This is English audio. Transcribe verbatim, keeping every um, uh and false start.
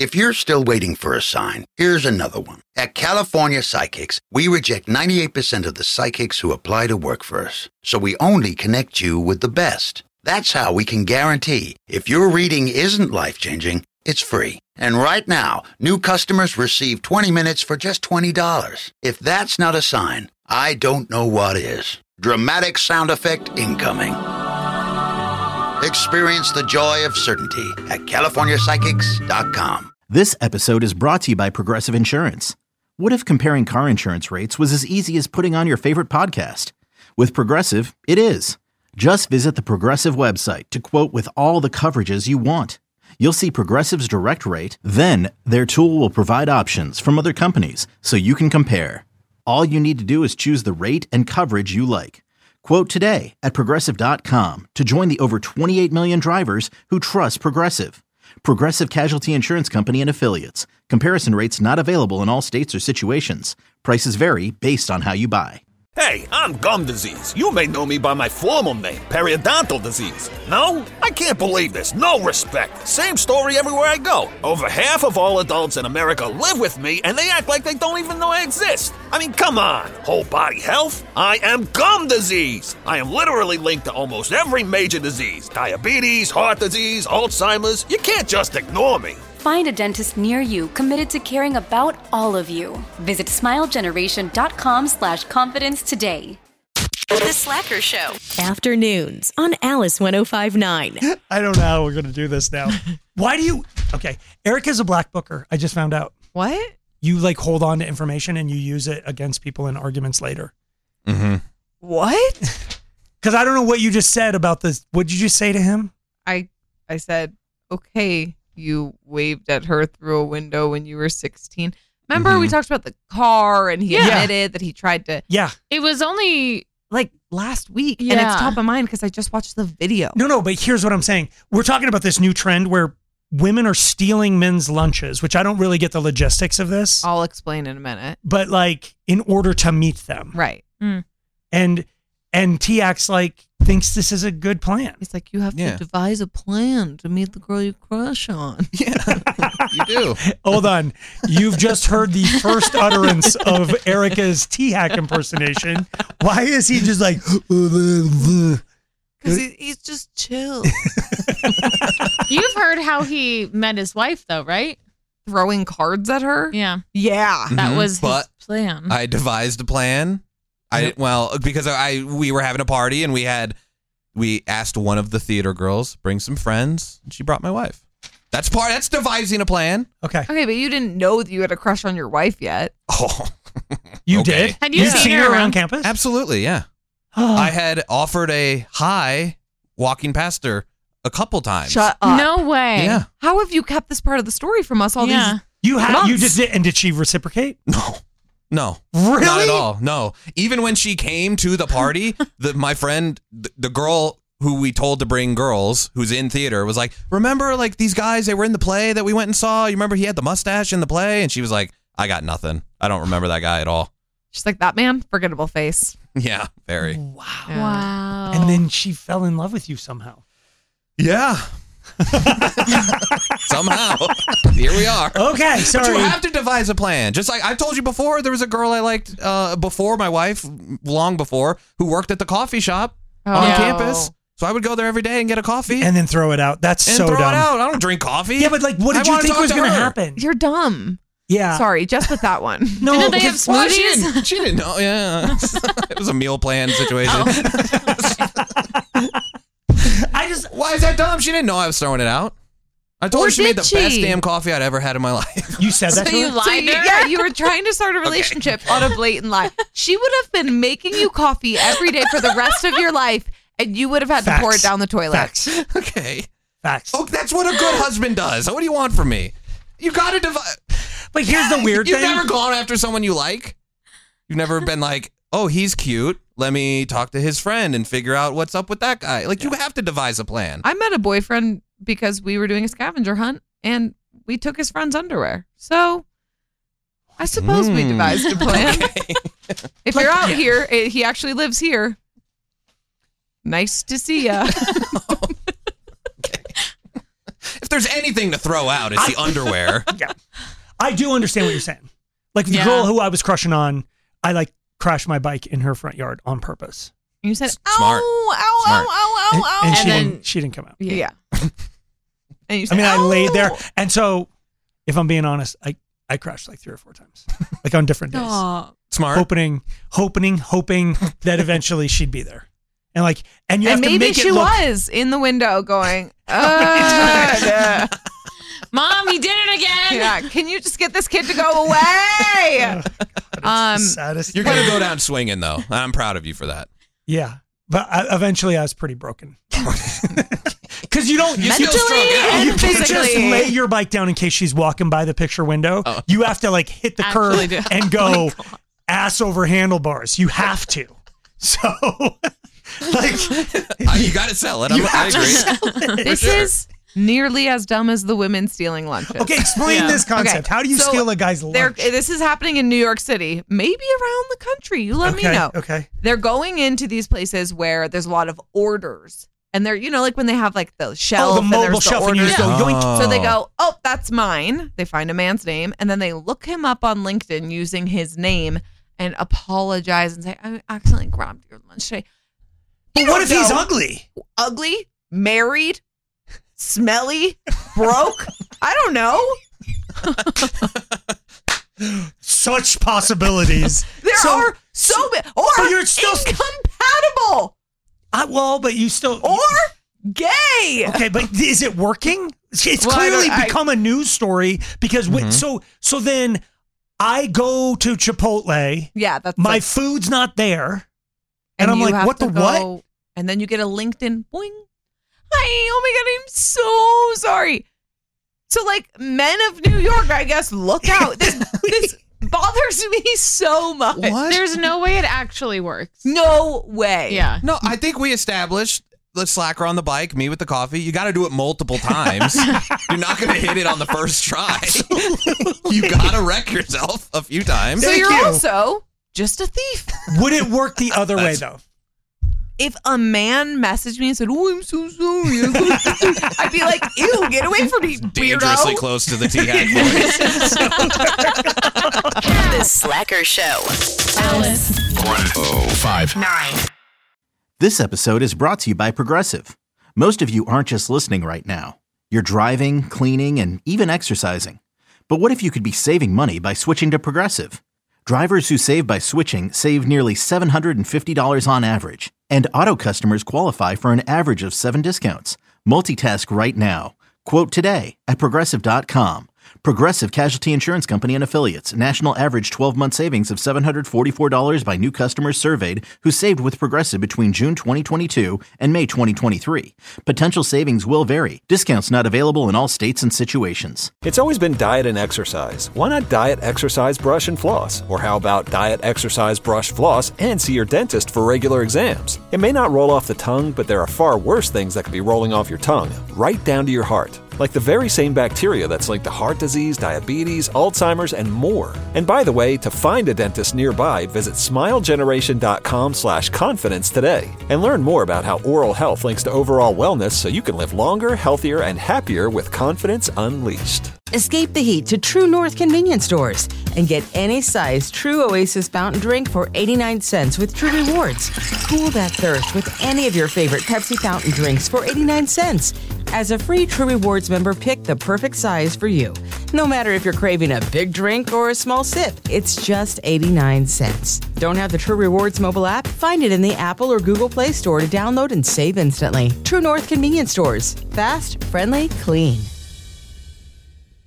If you're still waiting for a sign, here's another one. At California Psychics, we reject ninety-eight percent of the psychics who apply to work for us. So we only connect you with the best. That's how we can guarantee if your reading isn't life-changing, it's free. And right now, new customers receive twenty minutes for just twenty dollars. If that's not a sign, I don't know what is. Dramatic sound effect incoming. Experience the joy of certainty at California Psychics dot com. This episode is brought to you by Progressive Insurance. What if comparing car insurance rates was as easy as putting on your favorite podcast? With Progressive, it is. Just visit the Progressive website to quote with all the coverages you want. You'll see Progressive's direct rate, then their tool will provide options from other companies so you can compare. All you need to do is choose the rate and coverage you like. Quote today at Progressive dot com to join the over twenty-eight million drivers who trust Progressive. Progressive Casualty Insurance Company and Affiliates. Comparison rates not available in all states or situations. Prices vary based on how you buy. Hey, I'm gum disease. You may know me by my formal name, periodontal disease. No? I can't believe this. No respect. Same story everywhere I go. Over half of all adults in America live with me, and they act like they don't even know I exist. I mean, come on. Whole body health? I am gum disease. I am literally linked to almost every major disease. Diabetes, heart disease, Alzheimer's. You can't just ignore me. Find a dentist near you committed to caring about all of you. Visit smilegeneration.com slash confidence today. The Slacker Show. Afternoons on Alice ten fifty-nine. I don't know how we're going to do this now. Why do you... Okay, Erica's a black booker. I just found out. What? You like hold on to information and you use it against people in arguments later. Mm-hmm. What? Because I don't know what you just said about this. What did you just say to him? I I said, okay, you waved at her through a window when you were sixteen. Remember mm-hmm. we talked about the car and he yeah. admitted that he tried to. Yeah. It was only like last week yeah. and it's top of mind because I just watched the video. No, no, but here's what I'm saying. We're talking about this new trend where women are stealing men's lunches, which I don't really get the logistics of this. I'll explain in a minute. But like in order to meet them. Right. Mm. And and T X like thinks this is a good plan. He's like, you have Yeah. to devise a plan to meet the girl you crush on. Yeah, you do. Hold on. You've just heard the first utterance of Erica's T-Hack impersonation. Why is he just like... Because he, he's just chill. You've heard how he met his wife, though, right? Throwing cards at her? Yeah. Yeah. That Mhm. was But his plan. I devised a plan. I well because I we were having a party and we had we asked one of the theater girls bring some friends and she brought my wife. That's part. That's devising a plan. Okay. Okay, but you didn't know that you had a crush on your wife yet. Oh, You okay. did? Had you You'd seen seen her her around around? campus? Absolutely, yeah. I had offered a hi walking past her a couple times. Shut up. No way. Yeah. How have you kept this part of the story from us all Yeah. these You had months? you just did, and did she reciprocate? No. No. Really? Not at all. No. Even when she came to the party, the my friend, the, the girl who we told to bring girls, who's in theater, was like, remember like these guys, they were in the play that we went and saw? You remember he had the mustache in the play? And she was like, I got nothing. I don't remember that guy at all. She's like, that man, forgettable face. Yeah, very. Wow. Yeah. Wow. And then she fell in love with you somehow. Yeah. Somehow. Here we are. Okay, sorry. But you have to devise a plan. Just like I've told you before, there was a girl I liked uh, before my wife, long before, who worked at the coffee shop on Oh. campus. So I would go there every day and get a coffee. And then throw it out. That's and so throw dumb. it out. I don't drink coffee. Yeah, but like, what I did you wanna think talk was to going to her. happen? You're dumb. Yeah. Sorry, just with that one. No, Didn't they have because- Well, she smoothies? didn't, she didn't know. Yeah. It was a meal plan situation. I just Why is that dumb? She didn't know I was throwing it out. I told Or her she made did the best she? damn coffee I'd ever had in my life. you said that So to you her? lied So to you, her? yeah, you were trying to start a relationship on a blatant lie. She would have been making you coffee every day for the rest of your life, and you would have had Facts. to pour it down the toilet. Facts. Okay. Facts. Oh, that's what a good husband does. What do you want from me? You got to divide. But here's the weird You've thing. never gone after someone you like? You've never been like, oh, he's cute. Let me talk to his friend and figure out what's up with that guy. Like, you have to devise a plan. I met a boyfriend because we were doing a scavenger hunt, and we took his friend's underwear. So I suppose we Mm. devised a plan. Okay. If Like, you're out yeah. here, eh, he actually lives here. Nice to see ya. If there's anything to throw out, it's the underwear. Yeah. I do understand what you're saying. Like the Yeah. girl who I was crushing on, I like crashed my bike in her front yard on purpose. You said, ow, Smart. ow, Smart. ow, ow, And, ow, ow. and she, And didn't, she didn't come out. Yeah. And you I said, mean, I laid there. ow. And so, if I'm being honest, I, I crashed like three or four times, like on different days. Aw. Smart. Hoping, hoping, hoping that eventually she'd be there. And like, and you And have to maybe make she it look. was in the window going, uh, yeah. Mom, you did it again. yeah, can you just get this kid to go away? um, Saddest. You're going to go down swinging, though. I'm proud of you for that. Yeah, but I, eventually I was pretty broken. Because you don't, you, still Mentally struck out. and you can't just physically. lay your bike down in case she's walking by the picture window. Oh. You have to like hit the Actually curb do. and go ass over handlebars. You have to. So, like, Uh, you got to sell it. I'm, You I have to agree. sell it. This is nearly as dumb as the women stealing lunches. Okay, explain Yeah. this concept. Okay, How do you so steal a guy's They're- lunch? This is happening in New York City, maybe around the country. You let okay, me know. Okay. They're going into these places where there's a lot of orders. And they're, you know, like when they have like the shelf Oh, the and mobile there's the shelf, and you orders. just go yoink. So they go, oh, that's mine. They find a man's name and then they look him up on LinkedIn using his name and apologize and say, I accidentally grabbed your lunch today. But You what don't if he's know. ugly? Ugly, married, smelly, broke? I don't know. Such possibilities. There So- are so many. Or But you're still- incompatible. I, well, but you still. Or gay. Okay, but is it working? It's Well, I clearly don't- I- become a news story because Mm-hmm. wi- so so then I go to Chipotle, Yeah, that's my like- food's not there, and, I'm you like, have what to the what? go- And then you get a LinkedIn boing. Hi, oh my god, I'm so sorry. So like men of New York, I guess, look out. This this bothers me so much. What? There's no way it actually works. No way. Yeah. No, I think we established the slacker on the bike, me with the coffee. You got to do it multiple times. You're not going to hit it on the first try. You got to wreck yourself a few times. So Thank you're you. also just a thief. Would it work the other way though? If a man messaged me and said, "Oh, I'm so sorry," I'd be like, "Ew, get away from me, Dangerously weirdo." close to the T-Hack voice. The Slacker Show. Alice. Nine. This episode is brought to you by Progressive. Most of you aren't just listening right now. You're driving, cleaning, and even exercising. But what if you could be saving money by switching to Progressive? Drivers who save by switching save nearly seven hundred fifty dollars on average. And auto customers qualify for an average of seven discounts. Multitask right now. Quote today at Progressive dot com. Progressive Casualty Insurance Company and Affiliates. National average twelve-month savings of seven hundred forty-four dollars by new customers surveyed who saved with Progressive between June twenty twenty-two and May twenty twenty-three. Potential savings will vary. Discounts not available in all states and situations. It's always been diet and exercise. Why not diet, exercise, brush, and floss? Or how about diet, exercise, brush, floss, and see your dentist for regular exams? It may not roll off the tongue, but there are far worse things that could be rolling off your tongue, right down to your heart. Like the very same bacteria that's linked to heart disease, diabetes, Alzheimer's, and more. And by the way, to find a dentist nearby, visit smilegeneration.com slash confidence today. And learn more about how oral health links to overall wellness so you can live longer, healthier, and happier with confidence unleashed. Escape the heat to True North convenience stores and get any size True Oasis fountain drink for eighty-nine cents with True Rewards. Cool that thirst with any of your favorite Pepsi fountain drinks for eighty-nine cents. As a free True Rewards member, pick the perfect size for you. No matter if you're craving a big drink or a small sip, it's just eighty-nine cents. Don't have the True Rewards mobile app? Find it in the Apple or Google Play Store to download and save instantly. True North convenience stores. Fast, friendly, clean.